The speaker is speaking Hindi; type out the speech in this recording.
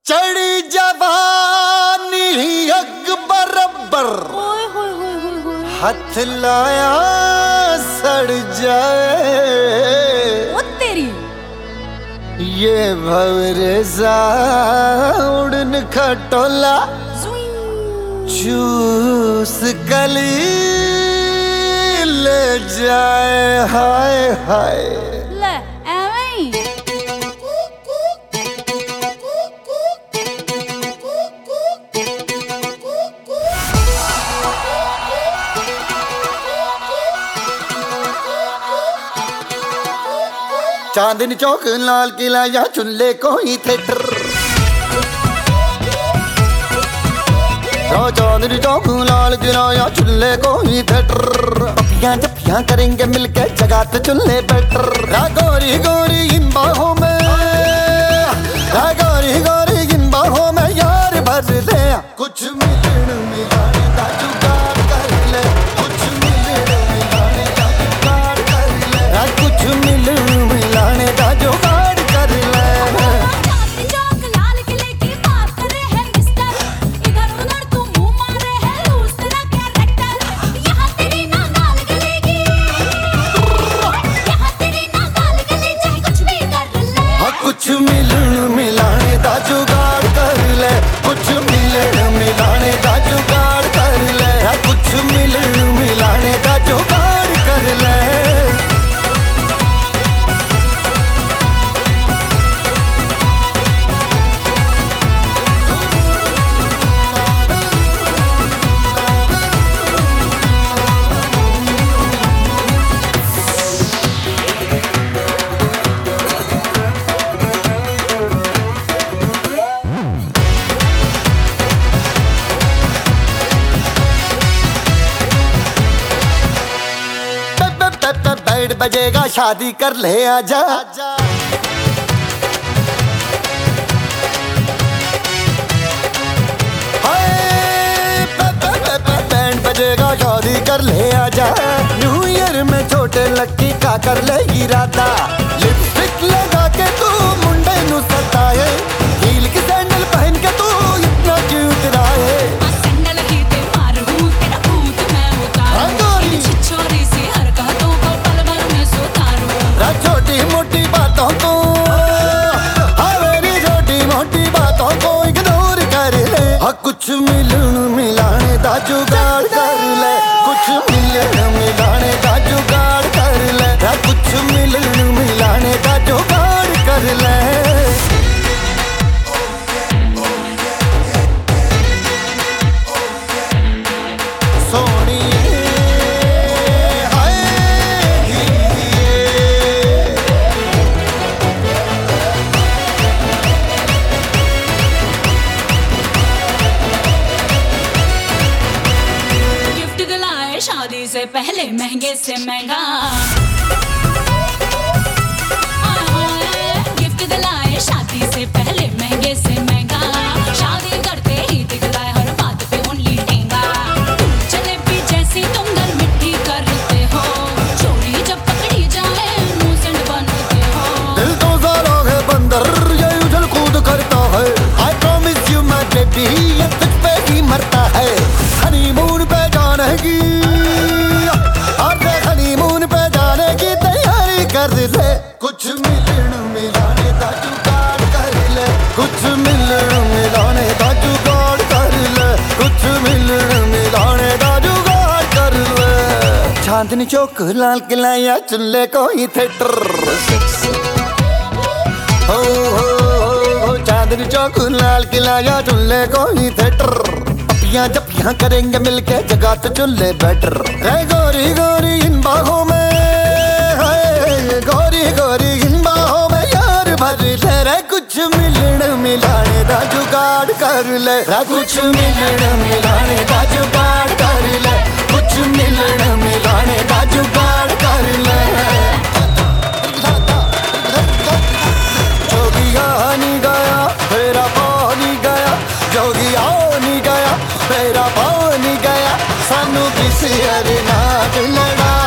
चढ़ी जवानी अग बरबर, हथ लाया सड़ जाए ओ तेरी। ये भवरे उड़न खटोला चूस कली ले जाए। हाय हाय ले एवें ही। चांदनी चौक लाल किला या चुनले कोई थिएटर, चांदनी चौक लाल किला या चुनले कोई थिएटर। पपियां जपियां करेंगे मिलके जगाते चुनले बेटर। गोरी गोरी इन बाहों में, गोरी गोरी इन बाहों में यार भर ले। कुछ मिलन मिलाने का जुगाड़ कर ले, कुछ मिलन मिलाने का जुगाड़ कर ले, कुछ मिलन मिलाने का जुगाड़ कर ले। चांदनी चौक लाल किले की बात करे है मिस्टर, इधर उधर तू मुंह मारे है लूज तेरा कैरेक्टर। यहाँ तेरी ना गाल गलेगी, यहाँ तेरी ना गाल गले चाहे कुछ भी कर ले। कुछ मिलन मिलाने का जुगाड़ कर ले, कुछ मिलन मिलाने का जुगाड़ कर ले, कुछ मिलन मिलाने का जुगाड़ कर ले। बैंड बजेगा शादी कर ले आजा, बैंड बजेगा शादी कर ले आजा। न्यू ईयर में छोटे लक्की का कर ले इरादा। लिपस्टिक लगा के तू मुंडे नु सताए, हील की सैंडल पहन के तू इतना क्यूट रहा है। सैंडल ही ते मारूं तेरा भूत मैं उतारूं, इन छिछोरी सी हरकतों को पल भर में सुधारूं। छोटी मोटी बातों को, मेरी छोटी मोटी बातों को इग्नोर कर ले। कुछ मिलन मिलाने का जुगाड़ कर ले, कुछ मिलन मिलाने का जुगाड़ कर ले, कुछ मिलन मिलाने का जुगाड़ कर ले। शादी से पहले महंगे से महंगा गिफ्ट दिलाए, शादी से पहले महंगे से महंगा। शादी करते ही दिखलाए हर बात पे ओनली ठेंगा। जलेबी जैसी तुम घर मिट्टी करते हो, चोरी जब पकड़ी जाए मुंह सेंड बनते हो। दिल तो सारा है बंदर ये उछल कूद करता है। I promise you my baby ये तुझ पे ही मरता है। हनीमून पे जाने की, ले कुछ मिलन मिलाने का जुगाड़ कर ले, कुछ मिलन मिलाने का जुगाड़ कर ले, कुछ मिलन मिलाने का जुगाड़ कर ले। चांदनी चौक लाल किला या चुनले कोई थिएटर, हो चांदनी चौक लाल किला या चुनले कोई थिएटर। पपियां जपियां करेंगे मिलके जगाते चुनले बेटर। गोरी गोरी इन बाहों में, गोरी गोरी इन बाहों में यार भर ले रे। कुछ मिलन मिलाने का जुगाड़ कर ले, कुछ मिलन मिलाने का जुगाड़ कर ले, कुछ मिलन मिलाने का जुगाड़ कर ले। जोगिया नहीं गया मेरा पानी गया, जोगिया नहीं गया मेरा पानी गया। सानू किसी अरे नाल लड़ा